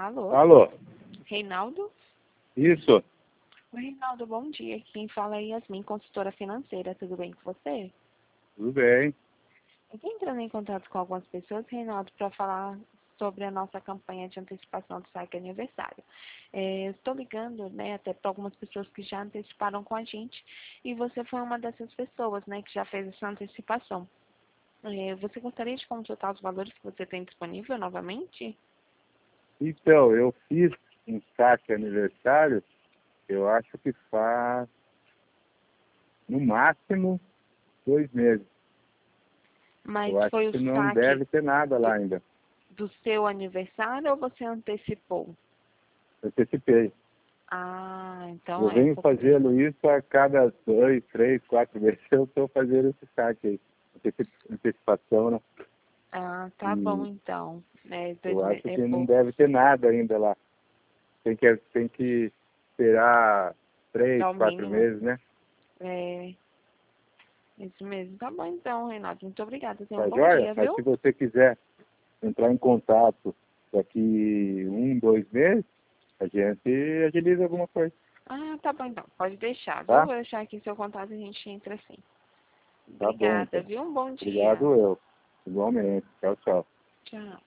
Alô? Alô? Reinaldo? Isso? Oi, Reinaldo, bom dia. Quem fala é Yasmin, consultora financeira. Tudo bem com você? Tudo bem. Eu estou entrando em contato com algumas pessoas, Reinaldo, para falar sobre a nossa campanha de antecipação do saque aniversário. Eu estou ligando, né, até para algumas pessoas que já anteciparam com a gente e você foi uma dessas pessoas, né, que já fez essa antecipação. Você gostaria de consultar os valores que você tem disponível novamente? Então, eu fiz um saque aniversário, eu acho que faz, no máximo, 2 meses. Mas Eu acho foi o que não saque deve ter nada lá ainda. do seu aniversário ou você antecipou? Eu antecipei. Ah, então Eu é venho pouco tempo. fazendo isso a cada 2, 3, 4 meses. Eu estou fazendo esse saque aí. Antecipação, né? Ah, tá bom E então. eu acho É que não pouco. deve ter nada ainda lá. Tem que esperar 3, Dá o 4 mínimo. meses, né? É, isso mesmo. Tá bom então, Renato. Muito obrigada. Tenha um Tá bom joia? dia, Mas viu? se você quiser entrar em contato daqui 1, 2 meses, a gente agiliza alguma coisa, Ah, tá bom então. Pode deixar, viu? tá? Vou deixar aqui seu contato e a gente entra assim. Tá bom, Obrigada, então. viu? Um bom dia. Obrigado eu. Igualmente. Tchau, tchau. Tchau.